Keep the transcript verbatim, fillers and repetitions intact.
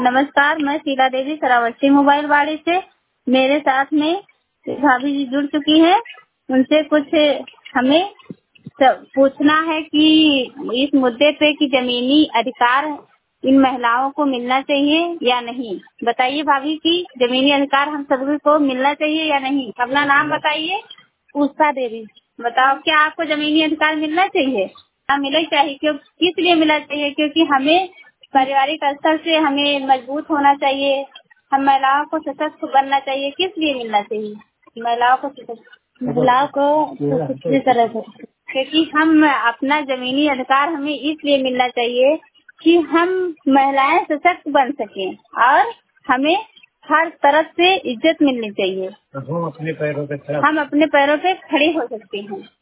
नमस्कार, मैं शीला देवी सरावती मोबाइल वाड़ी से। मेरे साथ में भाभी जी जुड़ चुकी हैं। उनसे कुछ हमें पूछना है कि इस मुद्दे पे कि जमीनी अधिकार इन महिलाओं को मिलना चाहिए या नहीं। बताइए भाभी कि जमीनी अधिकार हम सभी को मिलना चाहिए या नहीं। अपना नाम बताइए। उषा देवी। बताओ, क्या आपको जमीनी अधिकार मिलना चाहिए? हाँ, मिलना चाहिए। क्यों, किस लिए मिलना चाहिए? क्योंकि हमें पारिवारिक स्तर से हमें मजबूत होना चाहिए। हम महिलाओं को सशक्त बनना चाहिए। किस लिए मिलना चाहिए महिलाओं को? सशक्त महिलाओं को किस तरह से? क्योंकि हम अपना जमीनी अधिकार हमें इसलिए मिलना चाहिए कि हम महिलाएं सशक्त बन सकें और हमें हर तरफ से इज्जत मिलनी चाहिए। हम अपने पैरों पे हम अपने पैरों पे खड़े हो सकते हैं।